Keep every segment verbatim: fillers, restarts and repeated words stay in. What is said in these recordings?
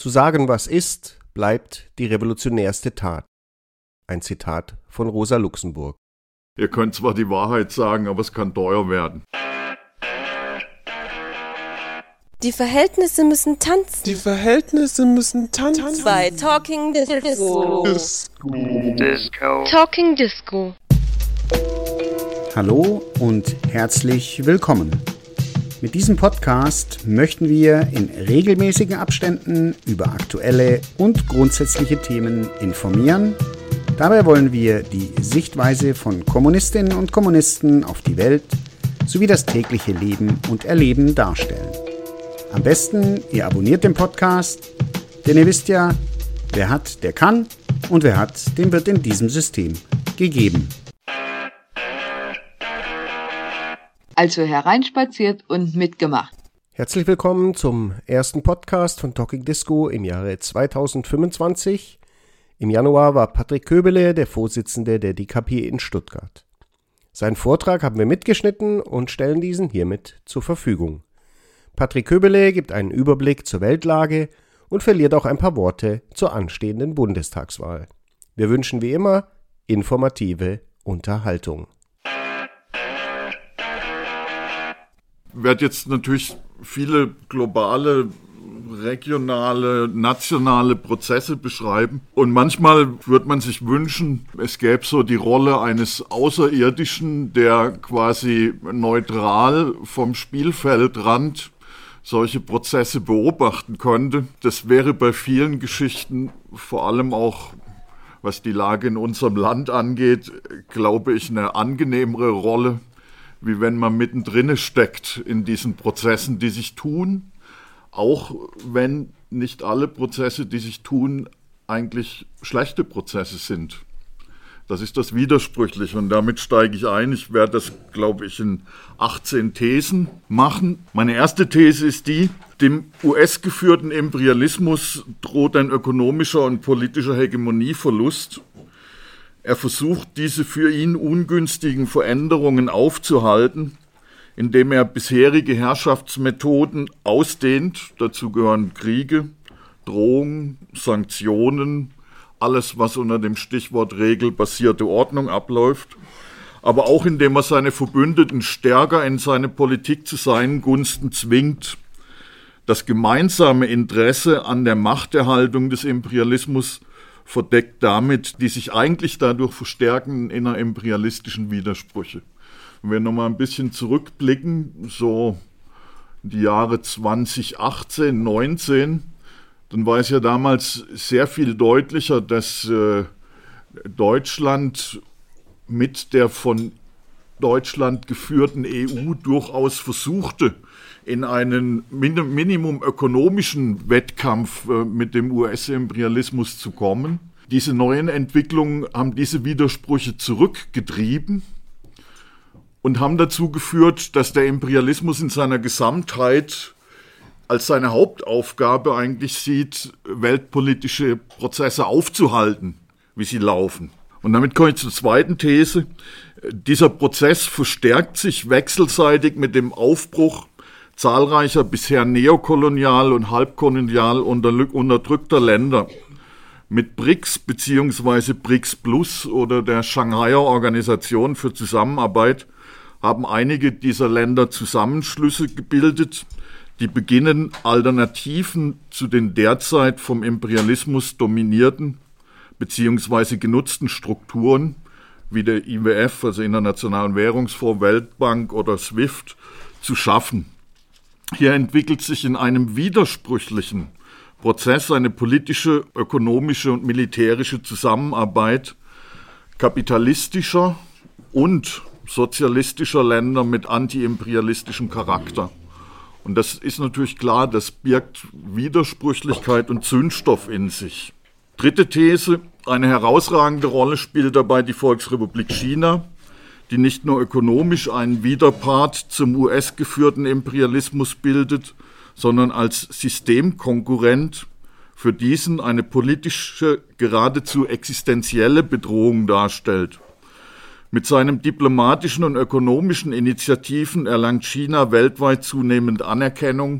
Zu sagen, was ist, bleibt die revolutionärste Tat. Ein Zitat von Rosa Luxemburg. Ihr könnt zwar die Wahrheit sagen, aber es kann teuer werden. Die Verhältnisse müssen tanzen. Die Verhältnisse müssen tanzen. Bei Talking Disco. Disco. Talking Disco. Hallo und herzlich willkommen. Mit diesem Podcast möchten wir in regelmäßigen Abständen über aktuelle und grundsätzliche Themen informieren. Dabei wollen wir die Sichtweise von Kommunistinnen und Kommunisten auf die Welt sowie das tägliche Leben und Erleben darstellen. Am besten, ihr abonniert den Podcast, denn ihr wisst ja, wer hat, der kann und wer hat, dem wird in diesem System gegeben. Also hereinspaziert und mitgemacht. Herzlich willkommen zum ersten Podcast von Talking Disco im Jahre zweitausendfünfundzwanzig. Im Januar war Patrick Köbele der Vorsitzende der D K P in Stuttgart. Seinen Vortrag haben wir mitgeschnitten und stellen diesen hiermit zur Verfügung. Patrick Köbele gibt einen Überblick zur Weltlage und verliert auch ein paar Worte zur anstehenden Bundestagswahl. Wir wünschen wie immer informative Unterhaltung. Ich werde jetzt natürlich viele globale, regionale, nationale Prozesse beschreiben. Und manchmal würde man sich wünschen, es gäbe so die Rolle eines Außerirdischen, der quasi neutral vom Spielfeldrand solche Prozesse beobachten konnte. Das wäre bei vielen Geschichten, vor allem auch was die Lage in unserem Land angeht, glaube ich, eine angenehmere Rolle, wie wenn man mittendrin steckt in diesen Prozessen, die sich tun, auch wenn nicht alle Prozesse, die sich tun, eigentlich schlechte Prozesse sind. Das ist das Widersprüchliche und damit steige ich ein. Ich werde das, glaube ich, in achtzehn Thesen machen. Meine erste These ist die: Dem U S-geführten Imperialismus droht ein ökonomischer und politischer Hegemonieverlust. Er versucht, diese für ihn ungünstigen Veränderungen aufzuhalten, indem er bisherige Herrschaftsmethoden ausdehnt. Dazu gehören Kriege, Drohungen, Sanktionen, alles, was unter dem Stichwort regelbasierte Ordnung abläuft. Aber auch indem er seine Verbündeten stärker in seine Politik zu seinen Gunsten zwingt. Das gemeinsame Interesse an der Machterhaltung des Imperialismus verdeckt damit die sich eigentlich dadurch verstärkenden innerimperialistischen Widersprüche. Wenn wir nochmal ein bisschen zurückblicken, so die Jahre zweitausendachtzehn, neunzehn, dann war es ja damals sehr viel deutlicher, dass äh, Deutschland mit der von Deutschland geführten E U durchaus versuchte, in einen Min- Minimum ökonomischen Wettkampf äh, mit dem U S-Imperialismus zu kommen. Diese neuen Entwicklungen haben diese Widersprüche zurückgetrieben und haben dazu geführt, dass der Imperialismus in seiner Gesamtheit als seine Hauptaufgabe eigentlich sieht, weltpolitische Prozesse aufzuhalten, wie sie laufen. Und damit komme ich zur zweiten These. Dieser Prozess verstärkt sich wechselseitig mit dem Aufbruch zahlreicher bisher neokolonial und halbkolonial unterdrückter Länder. Mit B R I C S bzw. B R I C S Plus oder der Shanghaier Organisation für Zusammenarbeit haben einige dieser Länder Zusammenschlüsse gebildet, die beginnen, Alternativen zu den derzeit vom Imperialismus dominierten bzw. genutzten Strukturen wie der I W F, also Internationalen Währungsfonds, Weltbank oder SWIFT, zu schaffen. Hier entwickelt sich in einem widersprüchlichen Prozess eine politische, ökonomische und militärische Zusammenarbeit kapitalistischer und sozialistischer Länder mit antiimperialistischem Charakter. Und das ist natürlich klar, das birgt Widersprüchlichkeit und Zündstoff in sich. Dritte These: Eine herausragende Rolle spielt dabei die Volksrepublik China, die nicht nur ökonomisch einen Widerpart zum U S-geführten Imperialismus bildet, sondern als Systemkonkurrent für diesen eine politische, geradezu existenzielle Bedrohung darstellt. Mit seinen diplomatischen und ökonomischen Initiativen erlangt China weltweit zunehmend Anerkennung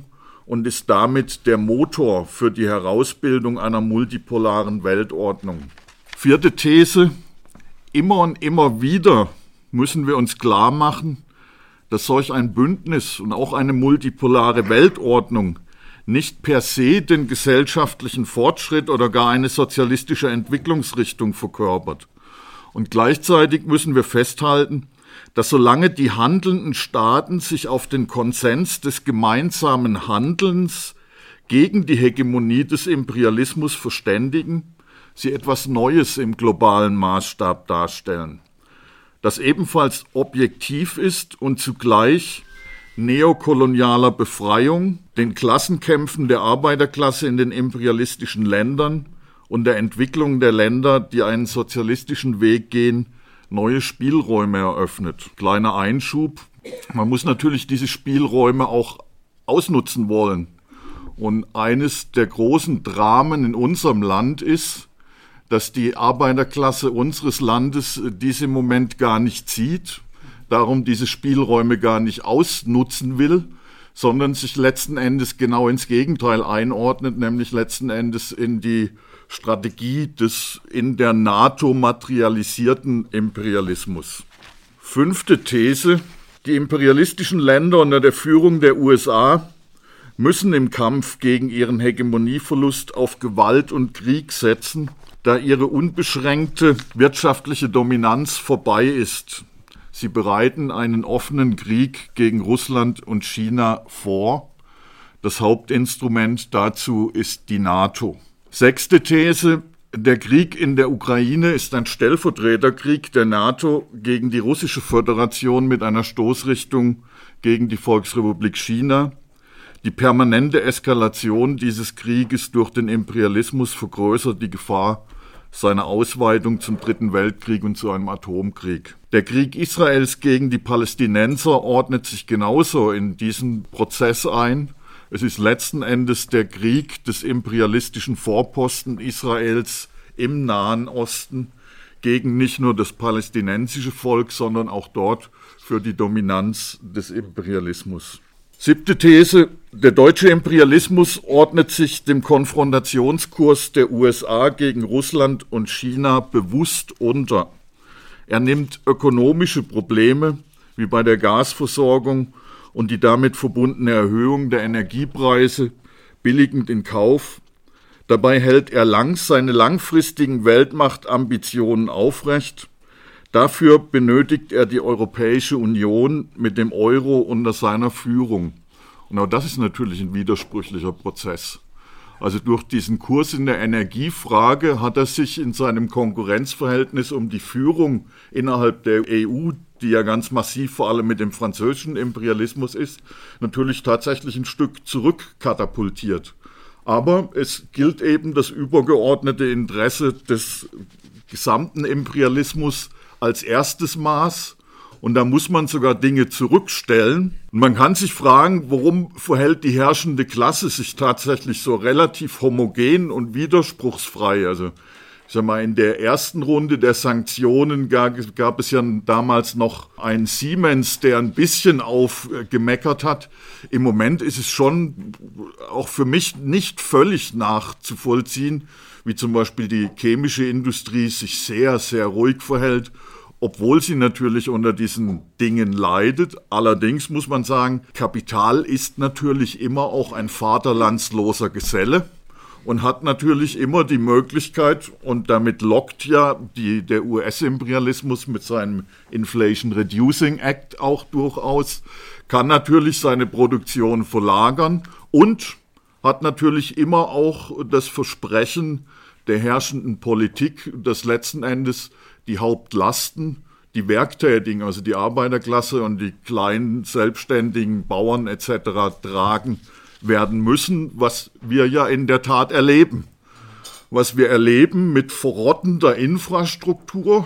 und ist damit der Motor für die Herausbildung einer multipolaren Weltordnung. Vierte These: Immer und immer wieder müssen wir uns klar machen, dass solch ein Bündnis und auch eine multipolare Weltordnung nicht per se den gesellschaftlichen Fortschritt oder gar eine sozialistische Entwicklungsrichtung verkörpert. Und gleichzeitig müssen wir festhalten, dass solange die handelnden Staaten sich auf den Konsens des gemeinsamen Handelns gegen die Hegemonie des Imperialismus verständigen, sie etwas Neues im globalen Maßstab darstellen, das ebenfalls objektiv ist und zugleich neokolonialer Befreiung, den Klassenkämpfen der Arbeiterklasse in den imperialistischen Ländern und der Entwicklung der Länder, die einen sozialistischen Weg gehen, neue Spielräume eröffnet. Kleiner Einschub: Man muss natürlich diese Spielräume auch ausnutzen wollen. Und eines der großen Dramen in unserem Land ist, dass die Arbeiterklasse unseres Landes dies im Moment gar nicht sieht, darum diese Spielräume gar nicht ausnutzen will, sondern sich letzten Endes genau ins Gegenteil einordnet, nämlich letzten Endes in die Strategie des in der NATO materialisierten Imperialismus. Fünfte These: Die imperialistischen Länder unter der Führung der U S A müssen im Kampf gegen ihren Hegemonieverlust auf Gewalt und Krieg setzen, da ihre unbeschränkte wirtschaftliche Dominanz vorbei ist. Sie bereiten einen offenen Krieg gegen Russland und China vor. Das Hauptinstrument dazu ist die NATO. Sechste These: Der Krieg in der Ukraine ist ein Stellvertreterkrieg der NATO gegen die Russische Föderation mit einer Stoßrichtung gegen die Volksrepublik China. Die permanente Eskalation dieses Krieges durch den Imperialismus vergrößert die Gefahr seiner Ausweitung zum Dritten Weltkrieg und zu einem Atomkrieg. Der Krieg Israels gegen die Palästinenser ordnet sich genauso in diesen Prozess ein. Es ist letzten Endes der Krieg des imperialistischen Vorposten Israels im Nahen Osten gegen nicht nur das palästinensische Volk, sondern auch dort für die Dominanz des Imperialismus. Siebte These: Der deutsche Imperialismus ordnet sich dem Konfrontationskurs der U S A gegen Russland und China bewusst unter. Er nimmt ökonomische Probleme wie bei der Gasversorgung und die damit verbundene Erhöhung der Energiepreise billigend in Kauf. Dabei hält er lang seine langfristigen Weltmachtambitionen aufrecht. Dafür benötigt er die Europäische Union mit dem Euro unter seiner Führung. Und auch das ist natürlich ein widersprüchlicher Prozess. Also durch diesen Kurs in der Energiefrage hat er sich in seinem Konkurrenzverhältnis um die Führung innerhalb der E U, die ja ganz massiv vor allem mit dem französischen Imperialismus ist, natürlich tatsächlich ein Stück zurückkatapultiert. Aber es gilt eben das übergeordnete Interesse des gesamten Imperialismus als erstes Maß, und da muss man sogar Dinge zurückstellen. Und man kann sich fragen, warum verhält die herrschende Klasse sich tatsächlich so relativ homogen und widerspruchsfrei? Also ich sag mal, in der ersten Runde der Sanktionen gab, gab es ja damals noch einen Siemens, der ein bisschen aufgemeckert hat. Im Moment ist es schon auch für mich nicht völlig nachzuvollziehen, wie zum Beispiel die chemische Industrie sich sehr, sehr ruhig verhält, obwohl sie natürlich unter diesen Dingen leidet. Allerdings muss man sagen, Kapital ist natürlich immer auch ein vaterlandsloser Geselle und hat natürlich immer die Möglichkeit, und damit lockt ja die, der U S-Imperialismus mit seinem Inflation Reducing Act auch durchaus, kann natürlich seine Produktion verlagern und hat natürlich immer auch das Versprechen der herrschenden Politik, dass letzten Endes die Hauptlasten, die Werktätigen, also die Arbeiterklasse und die kleinen selbstständigen Bauern et cetera tragen werden müssen, was wir ja in der Tat erleben. Was wir erleben mit verrottender Infrastruktur.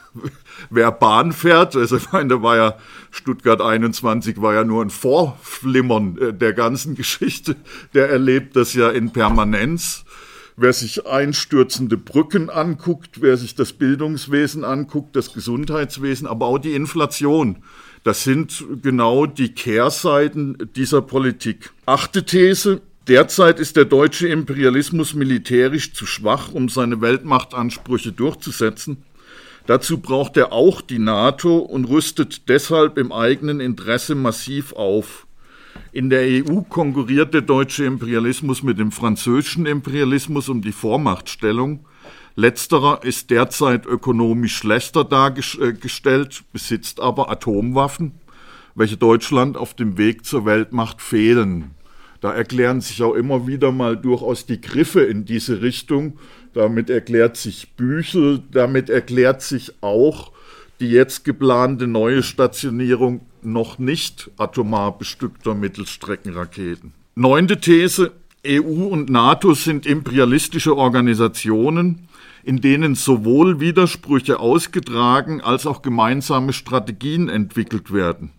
Wer Bahn fährt, also ich meine, da war ja Stuttgart einundzwanzig war ja nur ein Vorflimmern der ganzen Geschichte, der erlebt das ja in Permanenz. Wer sich einstürzende Brücken anguckt, wer sich das Bildungswesen anguckt, das Gesundheitswesen, aber auch die Inflation, Das sind genau die Kehrseiten dieser Politik. Achte These: Derzeit ist der deutsche Imperialismus militärisch zu schwach, um seine Weltmachtansprüche durchzusetzen. Dazu braucht er auch die NATO und rüstet deshalb im eigenen Interesse massiv auf. In der E U konkurriert der deutsche Imperialismus mit dem französischen Imperialismus um die Vormachtstellung. Letzterer ist derzeit ökonomisch schlechter dargestellt, besitzt aber Atomwaffen, welche Deutschland auf dem Weg zur Weltmacht fehlen. Da erklären sich auch immer wieder mal durchaus die Griffe in diese Richtung. Damit erklärt sich Büchel, damit erklärt sich auch die jetzt geplante neue Stationierung noch nicht atomar bestückter Mittelstreckenraketen. Neunte These: E U und NATO sind imperialistische Organisationen, in denen sowohl Widersprüche ausgetragen als auch gemeinsame Strategien entwickelt werden.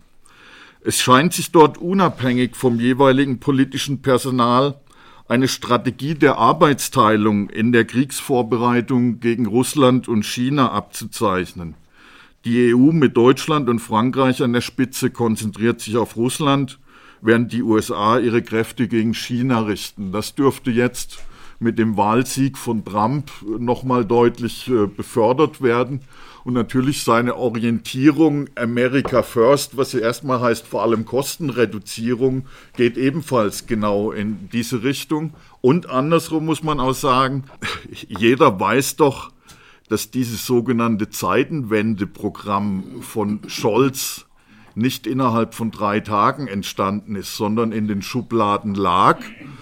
Es scheint sich dort unabhängig vom jeweiligen politischen Personal eine Strategie der Arbeitsteilung in der Kriegsvorbereitung gegen Russland und China abzuzeichnen. Die E U mit Deutschland und Frankreich an der Spitze konzentriert sich auf Russland, während die U S A ihre Kräfte gegen China richten. Das dürfte jetzt mit dem Wahlsieg von Trump nochmal deutlich äh, befördert werden. Und natürlich seine Orientierung America First, was ja erstmal heißt vor allem Kostenreduzierung, geht ebenfalls genau in diese Richtung. Und andersrum muss man auch sagen, jeder weiß doch, dass dieses sogenannte Zeitenwende-Programm von Scholz nicht innerhalb von drei Tagen entstanden ist, sondern in den Schubladen lag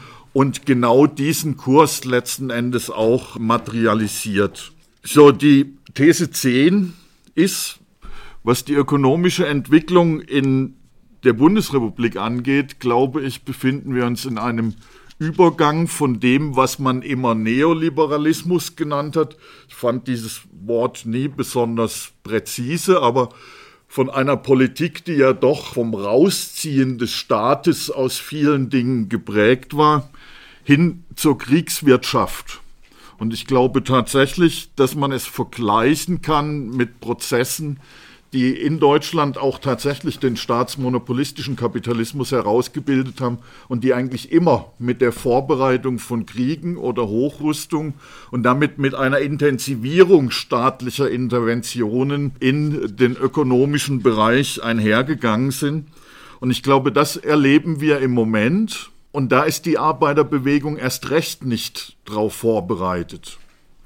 und genau diesen Kurs letzten Endes auch materialisiert. So, die These zehn ist, was die ökonomische Entwicklung in der Bundesrepublik angeht, glaube ich, befinden wir uns in einem Übergang von dem, was man immer Neoliberalismus genannt hat. Ich fand dieses Wort nie besonders präzise, aber von einer Politik, die ja doch vom Rausziehen des Staates aus vielen Dingen geprägt war, hin zur Kriegswirtschaft. Und ich glaube tatsächlich, dass man es vergleichen kann mit Prozessen, die in Deutschland auch tatsächlich den staatsmonopolistischen Kapitalismus herausgebildet haben und die eigentlich immer mit der Vorbereitung von Kriegen oder Hochrüstung und damit mit einer Intensivierung staatlicher Interventionen in den ökonomischen Bereich einhergegangen sind. Und ich glaube, das erleben wir im Moment. Und da ist die Arbeiterbewegung erst recht nicht darauf vorbereitet.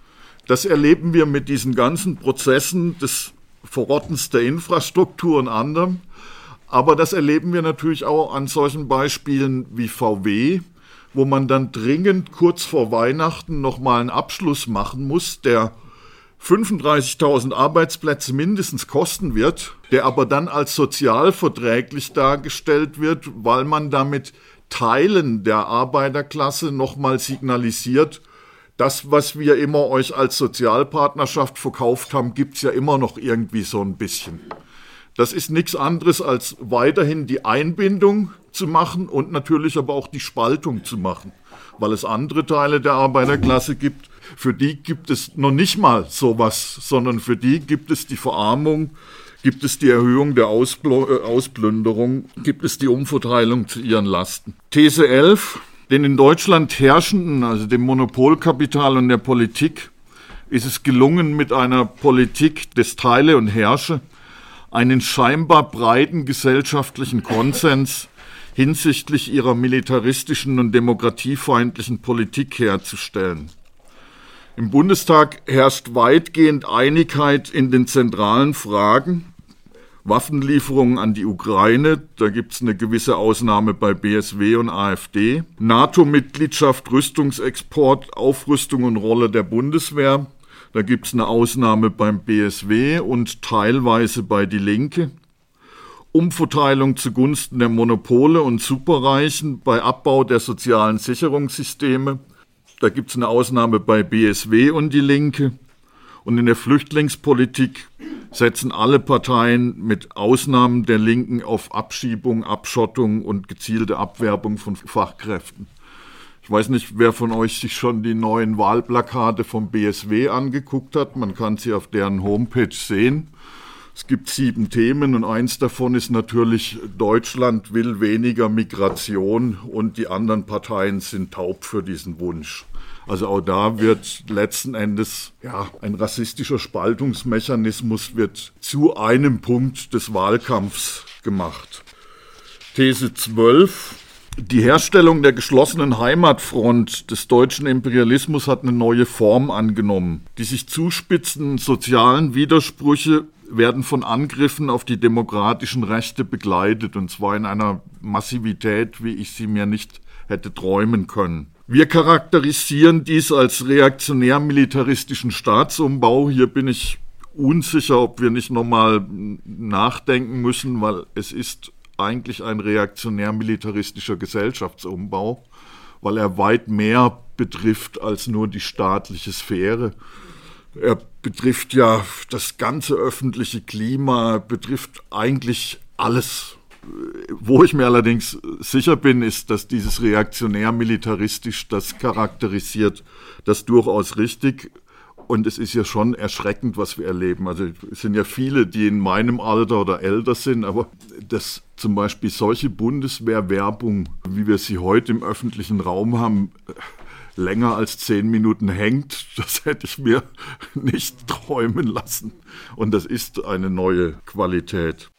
Das erleben wir mit diesen ganzen Prozessen des Verrottens der Infrastruktur und anderem. Aber das erleben wir natürlich auch an solchen Beispielen wie V W, wo man dann dringend kurz vor Weihnachten nochmal einen Abschluss machen muss, der fünfunddreißigtausend Arbeitsplätze mindestens kosten wird, der aber dann als sozialverträglich dargestellt wird, weil man damit Teilen der Arbeiterklasse nochmal signalisiert, das, was wir immer euch als Sozialpartnerschaft verkauft haben, gibt es ja immer noch irgendwie so ein bisschen. Das ist nichts anderes, als weiterhin die Einbindung zu machen und natürlich aber auch die Spaltung zu machen, weil es andere Teile der Arbeiterklasse gibt, für die gibt es noch nicht mal sowas, sondern für die gibt es die Verarmung, gibt es die Erhöhung der Ausbl- äh, Ausplünderung, gibt es die Umverteilung zu ihren Lasten. These elf. Den in Deutschland Herrschenden, also dem Monopolkapital und der Politik, ist es gelungen, mit einer Politik des Teile und Herrsche einen scheinbar breiten gesellschaftlichen Konsens hinsichtlich ihrer militaristischen und demokratiefeindlichen Politik herzustellen. Im Bundestag herrscht weitgehend Einigkeit in den zentralen Fragen. Waffenlieferungen an die Ukraine, da gibt es eine gewisse Ausnahme bei B S W und AfD. NATO-Mitgliedschaft, Rüstungsexport, Aufrüstung und Rolle der Bundeswehr, da gibt es eine Ausnahme beim B S W und teilweise bei Die Linke. Umverteilung zugunsten der Monopole und Superreichen bei Abbau der sozialen Sicherungssysteme, da gibt es eine Ausnahme bei B S W und Die Linke. Und in der Flüchtlingspolitik setzen alle Parteien mit Ausnahmen der Linken auf Abschiebung, Abschottung und gezielte Abwerbung von Fachkräften. Ich weiß nicht, wer von euch sich schon die neuen Wahlplakate vom B S W angeguckt hat. Man kann sie auf deren Homepage sehen. Es gibt sieben Themen und eins davon ist natürlich, Deutschland will weniger Migration und die anderen Parteien sind taub für diesen Wunsch. Also auch da wird letzten Endes ja, ein rassistischer Spaltungsmechanismus wird zu einem Punkt des Wahlkampfs gemacht. These zwölf. Die Herstellung der geschlossenen Heimatfront des deutschen Imperialismus hat eine neue Form angenommen. Die sich zuspitzenden sozialen Widersprüche werden von Angriffen auf die demokratischen Rechte begleitet, und zwar in einer Massivität, wie ich sie mir nicht hätte träumen können. Wir charakterisieren dies als reaktionär-militaristischen Staatsumbau. Hier bin ich unsicher, ob wir nicht nochmal nachdenken müssen, weil es ist eigentlich ein reaktionär-militaristischer Gesellschaftsumbau, weil er weit mehr betrifft als nur die staatliche Sphäre. Er betrifft ja das ganze öffentliche Klima, betrifft eigentlich alles. Wo ich mir allerdings sicher bin, ist, dass dieses reaktionär-militaristisch das charakterisiert, das durchaus richtig. Und es ist ja schon erschreckend, was wir erleben. Also es sind ja viele, die in meinem Alter oder älter sind, aber dass zum Beispiel solche Bundeswehrwerbung, wie wir sie heute im öffentlichen Raum haben, länger als zehn Minuten hängt, das hätte ich mir nicht träumen lassen. Und das ist eine neue Qualität.